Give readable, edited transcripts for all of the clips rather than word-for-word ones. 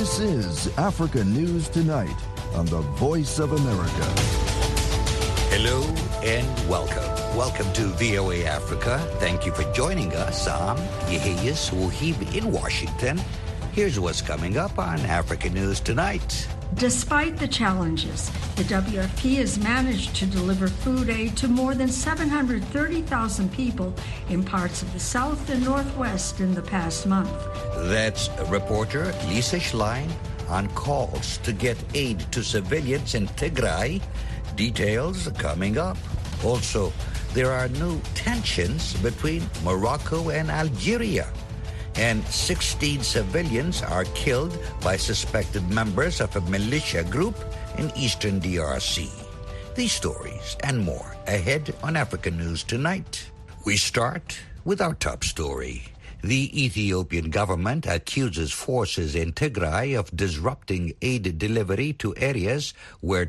This is Africa News Tonight on the Voice of America. Hello and welcome. Welcome to VOA Africa. Thank you for joining us. I'm Yehiyas Wuhib in Washington. Here's what's coming up on Africa News Tonight. Despite the challenges, the WFP has managed to deliver food aid to more than 730,000 people in parts of the South and Northwest in the past month. That's reporter Lisa Schlein on calls to get aid to civilians in Tigray. Details coming up. Also, there are new tensions between Morocco and Algeria. And 16 civilians are killed by suspected members of a militia group in eastern DRC. These stories and more ahead on African News Tonight. We start with our top story. The Ethiopian government accuses forces in Tigray of disrupting aid delivery to areas where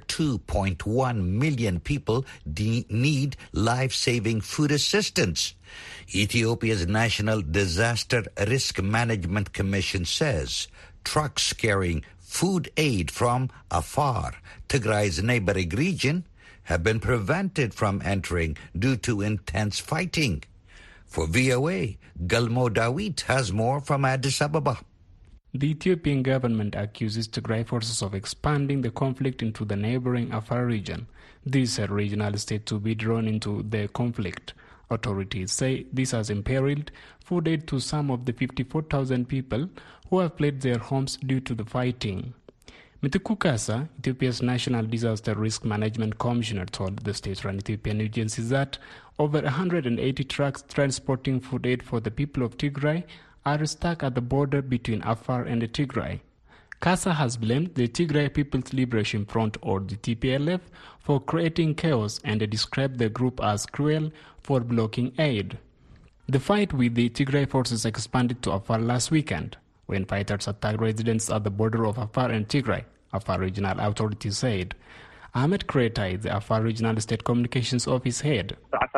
2.1 million people need life-saving food assistance. Ethiopia's National Disaster Risk Management Commission says trucks carrying food aid from Afar, Tigray's neighboring region, have been prevented from entering due to intense fighting. For VOA, Galmo Dawit has more from Addis Ababa. The Ethiopian government accuses Tigray forces of expanding the conflict into the neighboring Afar region. This is a regional state to be drawn into the conflict. Authorities say this has imperiled food aid to some of the 54,000 people who have fled their homes due to the fighting. Mitiku Kasa, Ethiopia's National Disaster Risk Management Commissioner, told the state-run Ethiopian agency that over 180 trucks transporting food aid for the people of Tigray are stuck at the border between Afar and Tigray. Kasa has blamed the Tigray People's Liberation Front, or the TPLF, for creating chaos and described the group as cruel for blocking aid. The fight with the Tigray forces expanded to Afar last weekend, when fighters attacked residents at the border of Afar and Tigray, Afar regional authorities said. Ahmed Kreta is the Afar Regional State Communications Office head.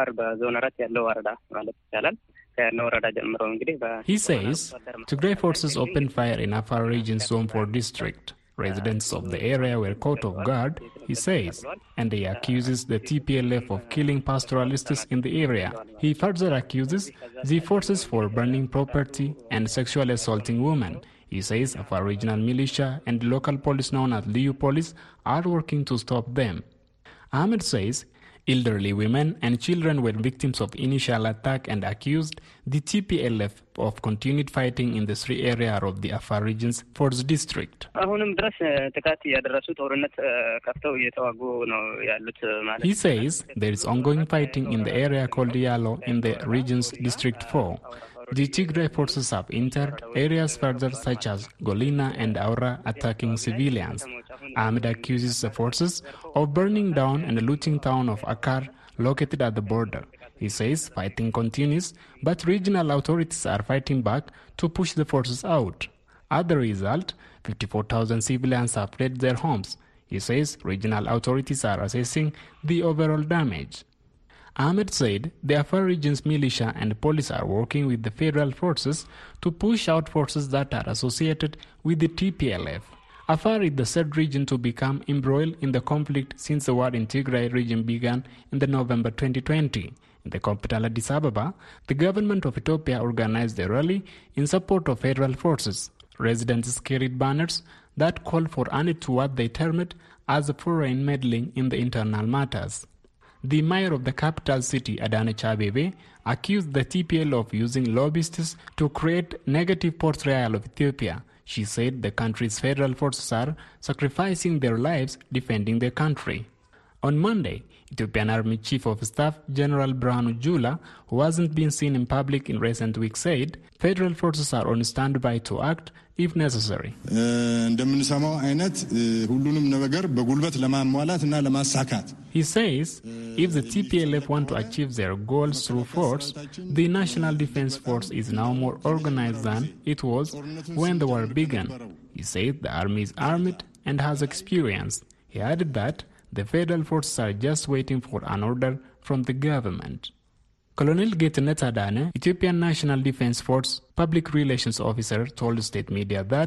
He says Tigray forces opened fire in Afar region's Zone 4 district. Residents of the area were caught off guard, he says, and he accuses the TPLF of killing pastoralists in the area. He further accuses the forces for burning property and sexually assaulting women. He says Afar regional militia and local police known as Liu Police are working to stop them. Ahmed says elderly women and children were victims of initial attack and accused the TPLF of continued fighting in the three areas of the Afar region's 4th district. He says there is ongoing fighting in the area called Yalo in the region's District 4. The Tigray forces have entered areas further such as Golina and Aura, attacking civilians. Ahmed accuses the forces of burning down and looting town of Akkar, located at the border. He says fighting continues, but regional authorities are fighting back to push the forces out. As a result, 54,000 civilians have fled their homes. He says regional authorities are assessing the overall damage. Ahmed said the Afar region's militia and police are working with the federal forces to push out forces that are associated with the TPLF. Afar is the third region to become embroiled in the conflict since the war in Tigray region began in November 2020. In the capital Addis Ababa, the government of Ethiopia organized a rally in support of federal forces. Residents carried banners that called for an end to what they termed as foreign meddling in the internal matters. The mayor of the capital city, Adané Abebe, accused the TPLF of using lobbyists to create negative portrayal of Ethiopia. She said the country's federal forces are sacrificing their lives defending their country. On Monday, Ethiopian Army Chief of Staff General Birhanu Jula, who hasn't been seen in public in recent weeks, said federal forces are on standby to act if necessary. He says if the TPLF want to achieve their goals through force, the National Defense Force is now more organized than it was when the war began. He said the army is armed and has experience. He added that the federal forces are just waiting for an order from the government. Colonel Getnet Adane, Ethiopian National Defense Force public relations officer, told state media that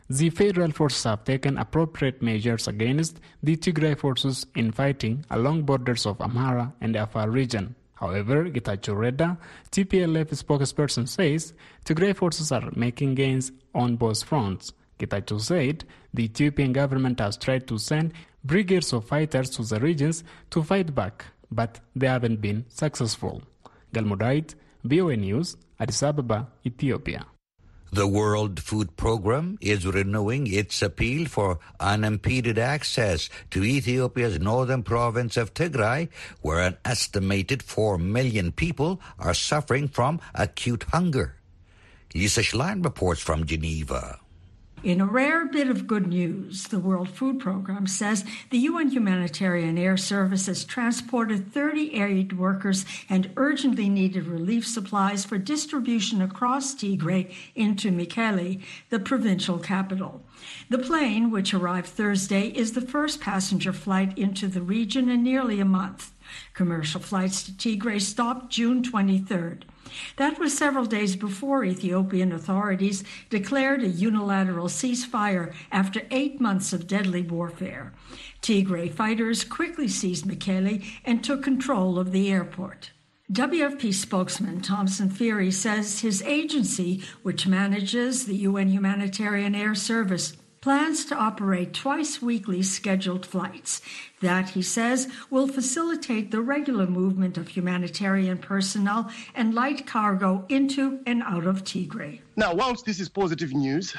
the federal forces have taken appropriate measures against the Tigray forces in fighting along borders of Amhara and Afar region. However, Getachew Reda, TPLF spokesperson, says Tigray forces are making gains on both fronts. Getachew said the Ethiopian government has tried to send brigades of fighters to the regions to fight back, but they haven't been successful. Galmudait, VOA News, Addis Ababa, Ethiopia. The World Food Programme is renewing its appeal for unimpeded access to Ethiopia's northern province of Tigray, where an estimated 4 million people are suffering from acute hunger. Lisa Schlein reports from Geneva. In a rare bit of good news, the World Food Programme says the UN Humanitarian Air Service has transported 30 aid workers and urgently needed relief supplies for distribution across Tigray into Mekelle, the provincial capital. The plane, which arrived Thursday, is the first passenger flight into the region in nearly a month. Commercial flights to Tigray stopped June 23rd. That was several days before Ethiopian authorities declared a unilateral ceasefire after 8 months of deadly warfare. Tigray fighters quickly seized Mekelle and took control of the airport. WFP spokesman Thomson Phiri says his agency, which manages the UN Humanitarian Air Service, plans to operate twice-weekly scheduled flights. That, he says, will facilitate the regular movement of humanitarian personnel and light cargo into and out of Tigray. Now, whilst this is positive news,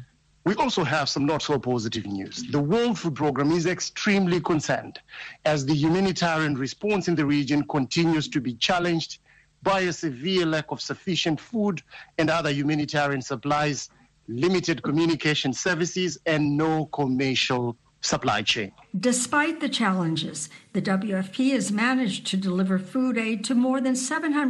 we also have some not so positive news. The World Food Programme is extremely concerned as the humanitarian response in the region continues to be challenged by a severe lack of sufficient food and other humanitarian supplies, limited communication services, and no commercial supply chain. Despite the challenges, the WFP has managed to deliver food aid to more than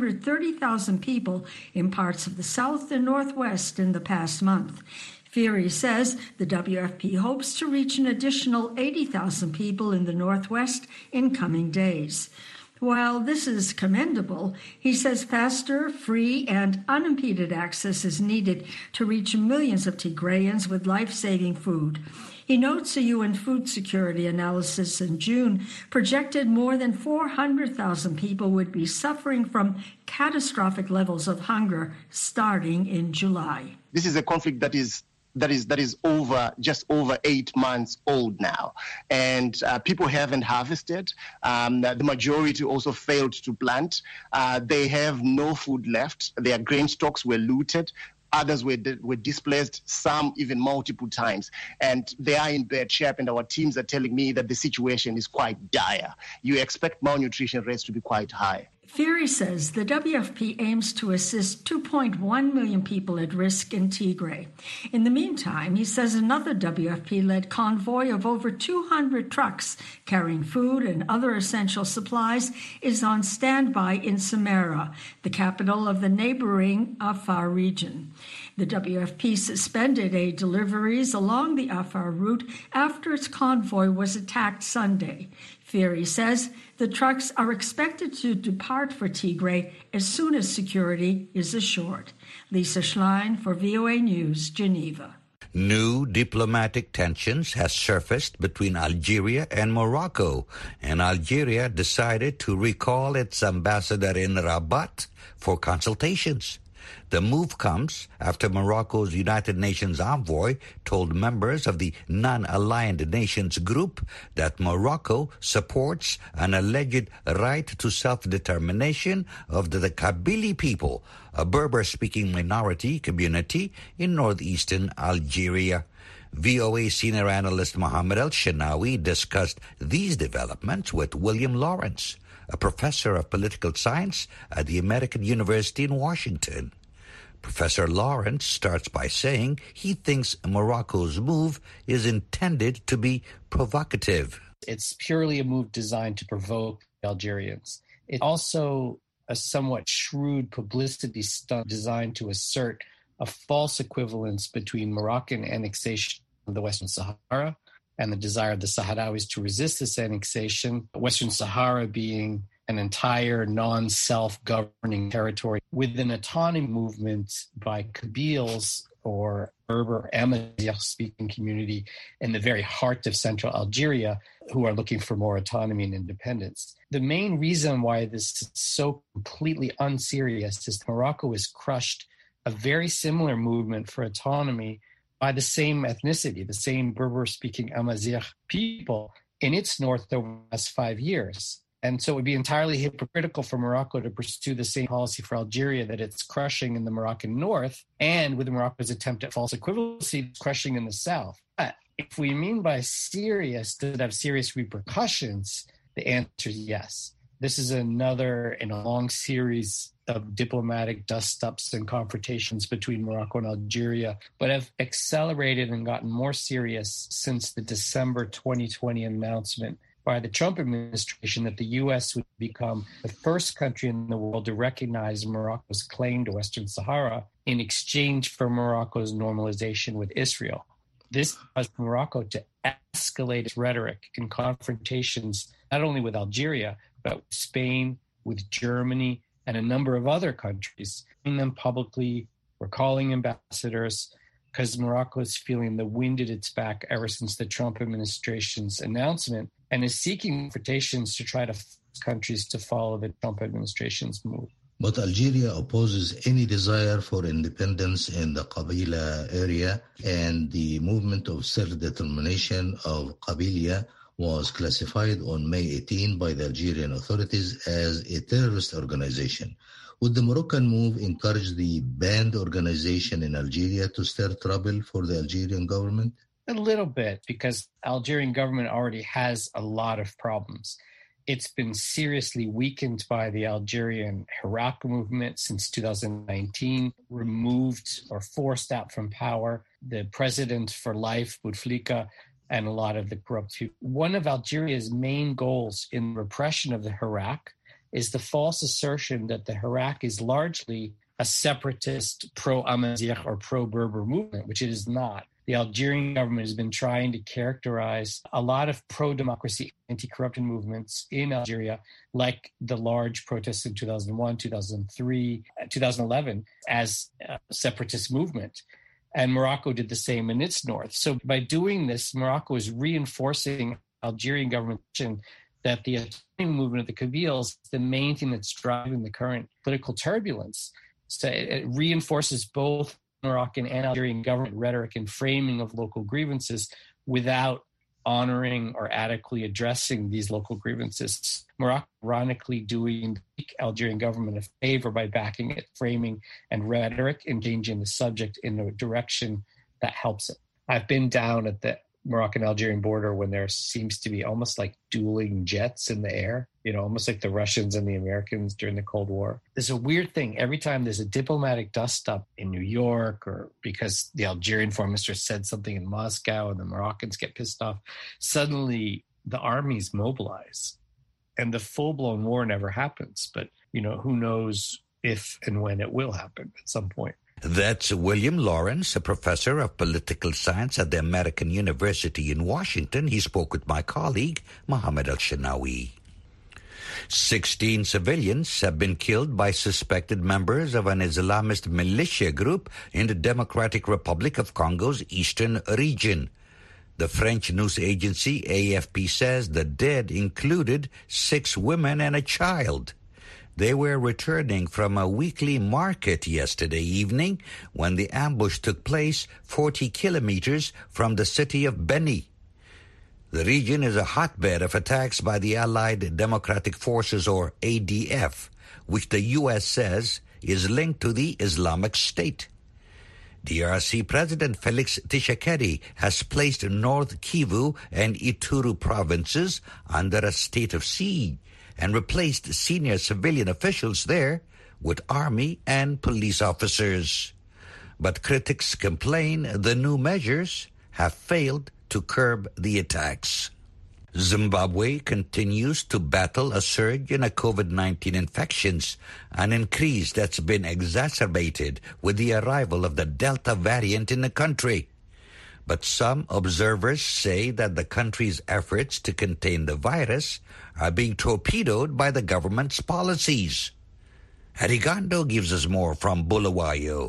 730,000 people in parts of the South and Northwest in the past month. Phiri says the WFP hopes to reach an additional 80,000 people in the Northwest in coming days. While this is commendable, he says faster, free, and unimpeded access is needed to reach millions of Tigrayans with life-saving food. He notes a UN food security analysis in June projected more than 400,000 people would be suffering from catastrophic levels of hunger starting in July. This is a conflict that is just over 8 months old now, and people haven't harvested. The majority also failed to plant. They have no food left. Their grain stocks were looted. Others were displaced, some even multiple times. And they are in bad shape, and our teams are telling me that the situation is quite dire. You expect malnutrition rates to be quite high. Phiri says the WFP aims to assist 2.1 million people at risk in Tigray. In the meantime, he says another WFP-led convoy of over 200 trucks carrying food and other essential supplies is on standby in Samarra, the capital of the neighboring Afar region. The WFP suspended aid deliveries along the Afar route after its convoy was attacked Sunday. Phiri says the trucks are expected to depart for Tigray as soon as security is assured. Lisa Schlein for VOA News, Geneva. New diplomatic tensions has surfaced between Algeria and Morocco, and Algeria decided to recall its ambassador in Rabat for consultations. The move comes after Morocco's United Nations envoy told members of the Non-Aligned Nations group that Morocco supports an alleged right to self-determination of the Kabylie people, a Berber-speaking minority community in northeastern Algeria. VOA senior analyst Mohammed El-Shenawi discussed these developments with William Lawrence, a professor of political science at the American University in Washington. Professor Lawrence starts by saying he thinks Morocco's move is intended to be provocative. It's purely a move designed to provoke Algerians. It's also a somewhat shrewd publicity stunt designed to assert a false equivalence between Moroccan annexation of the Western Sahara and the desire of the Sahrawis to resist this annexation, Western Sahara being an entire non-self-governing territory with an autonomy movement by Kabyles or Berber Amazigh-speaking community in the very heart of central Algeria who are looking for more autonomy and independence. The main reason why this is so completely unserious is Morocco has crushed a very similar movement for autonomy by the same ethnicity, the same Berber-speaking Amazigh people in its north over the last 5 years. And so it would be entirely hypocritical for Morocco to pursue the same policy for Algeria that it's crushing in the Moroccan north, and with Morocco's attempt at false equivalency, it's crushing in the south. But if we mean by serious, does it have serious repercussions? The answer is yes. This is another in a long series of diplomatic dust-ups and confrontations between Morocco and Algeria, but have accelerated and gotten more serious since the December 2020 announcement by the Trump administration that the U.S. would become the first country in the world to recognize Morocco's claim to Western Sahara in exchange for Morocco's normalization with Israel. This caused Morocco to escalate its rhetoric in confrontations not only with Algeria, but with Spain, with Germany, and a number of other countries, seeing them publicly, recalling ambassadors, because Morocco is feeling the wind at its back ever since the Trump administration's announcement, and is seeking invitations to try to force countries to follow the Trump administration's move. But Algeria opposes any desire for independence in the Qabila area, and the movement of self-determination of Qabilia was classified on May 18 by the Algerian authorities as a terrorist organization. Would the Moroccan move encourage the banned organization in Algeria to stir trouble for the Algerian government? A little bit, because the Algerian government already has a lot of problems. It's been seriously weakened by the Algerian Hirak movement since 2019, removed or forced out from power the president for life, Bouteflika, and a lot of the corrupt people. One of Algeria's main goals in repression of the Hirak is the false assertion that the Hirak is largely a separatist pro-Amazigh or pro-Berber movement, which it is not. The Algerian government has been trying to characterize a lot of pro-democracy, anti-corruption movements in Algeria, like the large protests in 2001, 2003, 2011, as a separatist movement. And Morocco did the same in its north. So by doing this, Morocco is reinforcing Algerian government that the autonomy movement of the Kabyles is the main thing that's driving the current political turbulence. So it reinforces both Moroccan and Algerian government rhetoric and framing of local grievances without honoring or adequately addressing these local grievances. Morocco, ironically, doing the Algerian government a favor by backing it, framing and rhetoric, engaging the subject in a direction that helps it. I've been down at the Moroccan-Algerian border when there seems to be almost like dueling jets in the air, almost like the Russians and the Americans during the Cold War. There's a weird thing. Every time there's a diplomatic dust-up in New York, or because the Algerian foreign minister said something in Moscow and the Moroccans get pissed off, suddenly the armies mobilize and the full-blown war never happens. But, who knows if and when it will happen at some point. That's William Lawrence, a professor of political science at the American University in Washington. He spoke with my colleague, Mohammed Al-Shanawi. 16 civilians have been killed by suspected members of an Islamist militia group in the Democratic Republic of Congo's eastern region. The French news agency AFP says the dead included 6 women and a child. They were returning from a weekly market yesterday evening when the ambush took place 40 kilometers from the city of Beni. The region is a hotbed of attacks by the Allied Democratic Forces, or ADF, which the U.S. says is linked to the Islamic State. DRC President Felix Tshisekedi has placed North Kivu and Ituri provinces under a state of siege and replaced senior civilian officials there with army and police officers. But critics complain the new measures have failed to curb the attacks. Zimbabwe continues to battle a surge in COVID-19 infections, an increase that's been exacerbated with the arrival of the Delta variant in the country. But some observers say that the country's efforts to contain the virus are being torpedoed by the government's policies. Arigondo gives us more from Bulawayo.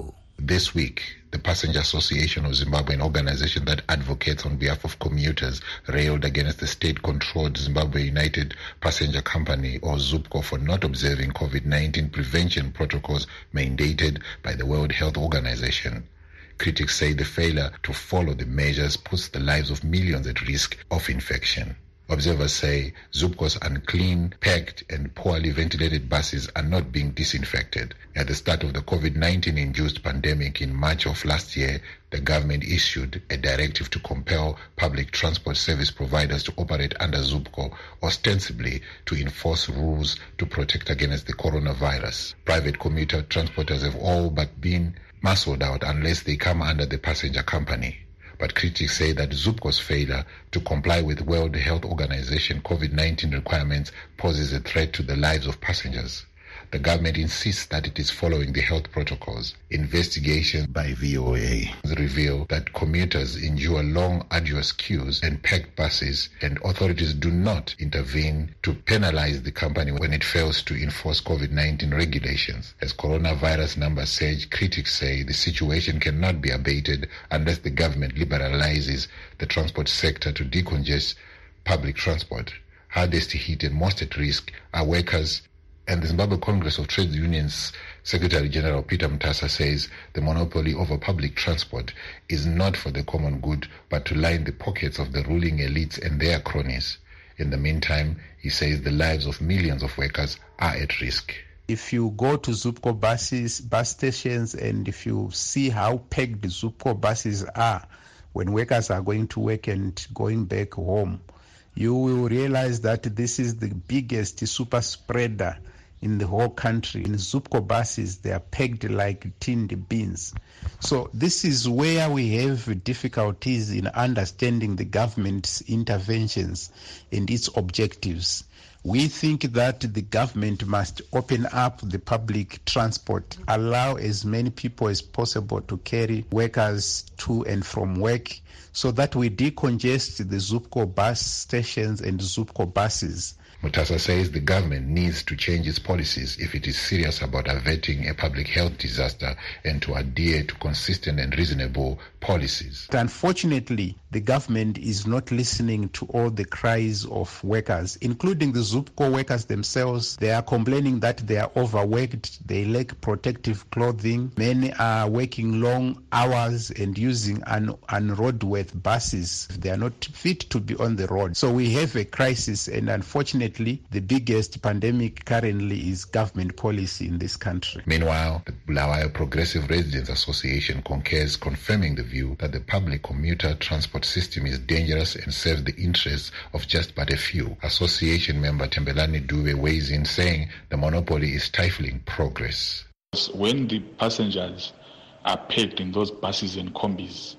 This week, the Passenger Association of Zimbabwe, an organization that advocates on behalf of commuters, railed against the state-controlled Zimbabwe United Passenger Company, or ZUPCO, for not observing COVID-19 prevention protocols mandated by the World Health Organization. Critics say the failure to follow the measures puts the lives of millions at risk of infection. Observers say ZUPCO's unclean, packed, and poorly ventilated buses are not being disinfected. At the start of the COVID-19-induced pandemic in March of last year, the government issued a directive to compel public transport service providers to operate under ZUPCO, ostensibly to enforce rules to protect against the coronavirus. Private commuter transporters have all but been muscled out unless they come under the passenger company. But critics say that ZUPCO's failure to comply with World Health Organization COVID-19 requirements poses a threat to the lives of passengers. The government insists that it is following the health protocols. Investigations by VOA reveal that commuters endure long, arduous queues and packed buses, and authorities do not intervene to penalize the company when it fails to enforce COVID-19 regulations. As coronavirus numbers surge, critics say the situation cannot be abated unless the government liberalizes the transport sector to decongest public transport. Hardest hit and most at risk are workers. And the Zimbabwe Congress of Trade Unions Secretary General Peter Mutasa says the monopoly over public transport is not for the common good, but to line the pockets of the ruling elites and their cronies. In the meantime, he says the lives of millions of workers are at risk. If you go to ZUPCO bus stations, and if you see how packed the ZUPCO buses are when workers are going to work and going back home, you will realize that this is the biggest super spreader in the whole country. In ZUPCO buses, they are pegged like tinned beans. So this is where we have difficulties in understanding the government's interventions and its objectives. We think that the government must open up the public transport, allow as many people as possible to carry workers to and from work, so that we decongest the ZUPCO bus stations and ZUPCO buses. Mutasa says the government needs to change its policies if it is serious about averting a public health disaster and to adhere to consistent and reasonable policies. Unfortunately, the government is not listening to all the cries of workers, including the ZUPCO workers themselves. They are complaining that they are overworked, they lack protective clothing. Many are working long hours and using unroadworthy buses. They are not fit to be on the road. So we have a crisis, and unfortunately, the biggest pandemic currently is government policy in this country. Meanwhile, the Bulawayo Progressive Residents Association concurs, confirming the view that the public commuter transport system is dangerous and serves the interests of just but a few. Association member Tembelani Dube weighs in, saying the monopoly is stifling progress. When the passengers are packed in those buses and combis,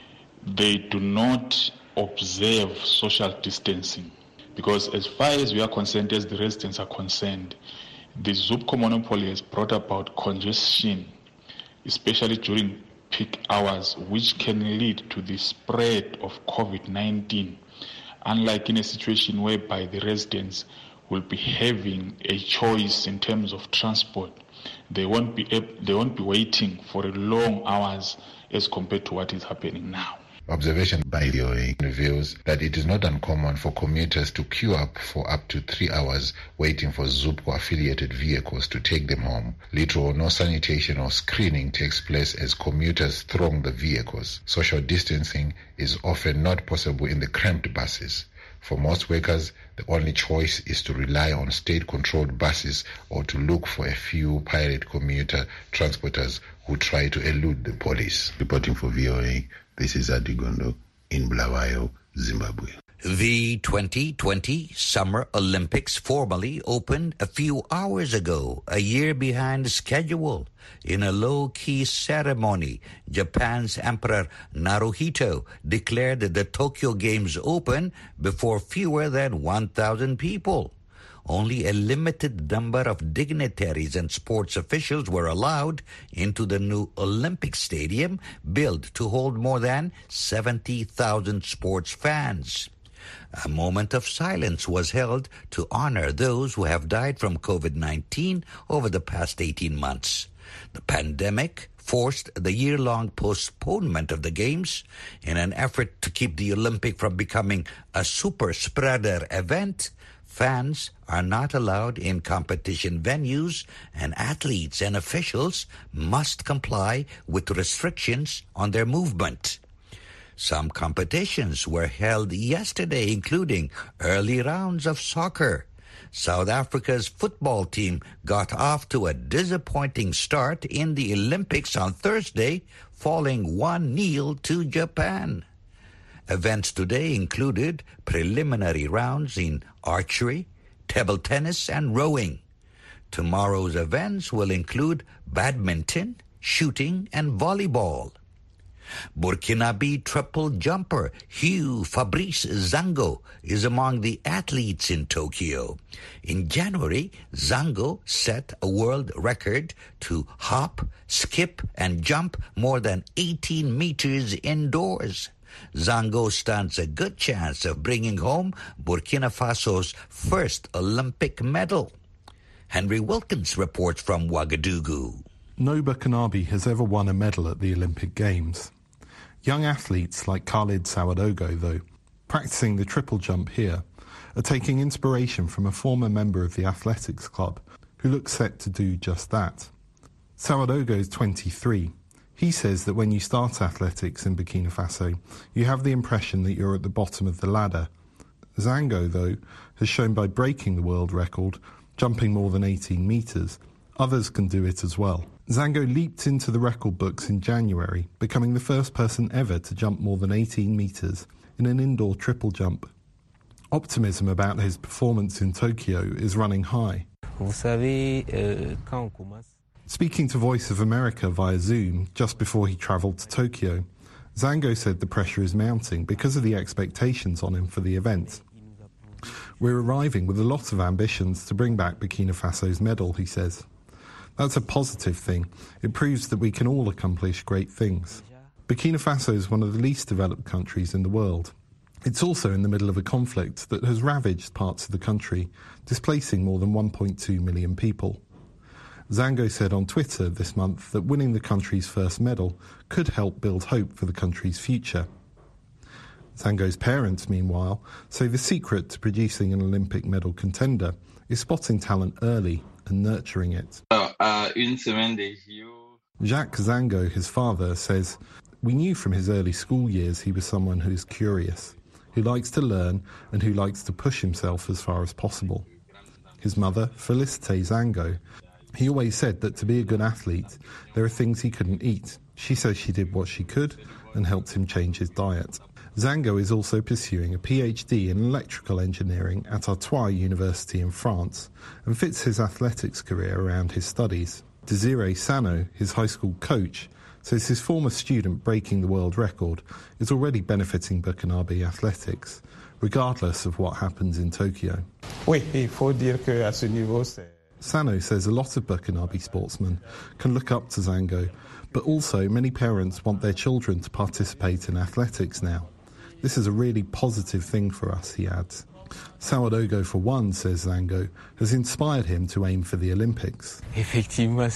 they do not observe social distancing. Because as far as we are concerned, as the residents are concerned, the ZUPCO monopoly has brought about congestion, especially during peak hours, which can lead to the spread of COVID-19, unlike in a situation whereby the residents will be having a choice in terms of transport. They won't be waiting for long hours as compared to what is happening now. Observation by VOA reveals that it is not uncommon for commuters to queue up for up to 3 hours waiting for ZUPCO-affiliated vehicles to take them home. Little or no sanitation or screening takes place as commuters throng the vehicles. Social distancing is often not possible in the cramped buses. For most workers, the only choice is to rely on state-controlled buses or to look for a few pirate commuter transporters who try to elude the police. Reporting for VOA, this is Adigondo in Bulawayo, Zimbabwe. The 2020 Summer Olympics formally opened a few hours ago, a year behind schedule. In a low-key ceremony, Japan's Emperor Naruhito declared the Tokyo Games open before fewer than 1,000 people. Only a limited number of dignitaries and sports officials were allowed into the new Olympic Stadium, built to hold more than 70,000 sports fans. A moment of silence was held to honor those who have died from COVID-19 over the past 18 months. The pandemic forced the year-long postponement of the Games in an effort to keep the Olympic from becoming a super-spreader event. Fans are not allowed in competition venues, and athletes and officials must comply with restrictions on their movement. Some competitions were held yesterday, including early rounds of soccer. South Africa's football team got off to a disappointing start in the Olympics on Thursday, falling 1-0 to Japan. Events today included preliminary rounds in archery, table tennis, and rowing. Tomorrow's events will include badminton, shooting, and volleyball. Burkinabe triple jumper Hugh Fabrice Zango is among the athletes in Tokyo. In January, Zango set a world record to hop, skip, and jump more than 18 meters indoors. Zango stands a good chance of bringing home Burkina Faso's first Olympic medal. Henry Wilkins reports from Ouagadougou. No Burkinabe has ever won a medal at the Olympic Games. Young athletes like Khalid Sawadogo, though, practicing the triple jump here, are taking inspiration from a former member of the athletics club who looks set to do just that. Sawadogo is 23. He says that when you start athletics in Burkina Faso, you have the impression that you're at the bottom of the ladder. Zango, though, has shown by breaking the world record, jumping more than 18 metres, others can do it as well. Zango leaped into the record books in January, becoming the first person ever to jump more than 18 metres in an indoor triple jump. Optimism about his performance in Tokyo is running high. Speaking to Voice of America via Zoom just before he travelled to Tokyo, Zango said the pressure is mounting because of the expectations on him for the event. We're arriving with a lot of ambitions to bring back Burkina Faso's medal, he says. That's a positive thing. It proves that we can all accomplish great things. Burkina Faso is one of the least developed countries in the world. It's also in the middle of a conflict that has ravaged parts of the country, displacing more than 1.2 million people. Zango said on Twitter this month that winning the country's first medal could help build hope for the country's future. Zango's parents, meanwhile, say the secret to producing an Olympic medal contender is spotting talent early and nurturing it. Jacques Zango, his father, says, "We knew from his early school years he was someone who is curious, who likes to learn and who likes to push himself as far as possible." His mother, Felicite Zango, he always said that to be a good athlete, there are things he couldn't eat. She says she did what she could and helped him change his diet. Zango is also pursuing a PhD in electrical engineering at Artois University in France and fits his athletics career around his studies. Desiree Sano, his high school coach, says his former student breaking the world record is already benefiting Burkinabe athletics, regardless of what happens in Tokyo. Sano says a lot of Burkinabe sportsmen can look up to Zango, but also many parents want their children to participate in athletics now. This is a really positive thing for us, he adds. Sawadogo, for one, says Zango, has inspired him to aim for the Olympics. It's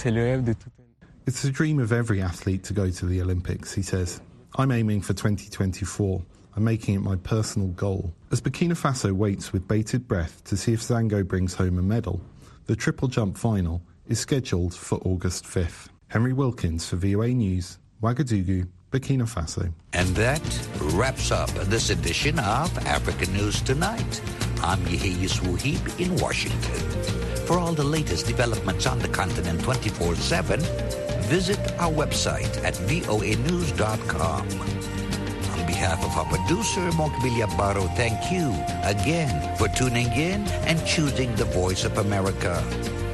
a dream of every athlete to go to the Olympics, he says. I'm aiming for 2024. I'm making it my personal goal. As Burkina Faso waits with bated breath to see if Zango brings home a medal, the triple jump final is scheduled for August 5th. Henry Wilkins for VOA News, Ouagadougou, Burkina Faso. And that wraps up this edition of African News Tonight. I'm Yehiyas Wuhib in Washington. For all the latest developments on the continent 24/7, visit our website at voanews.com. On behalf of our producer, Mokbilia Baro, thank you again for tuning in and choosing the Voice of America.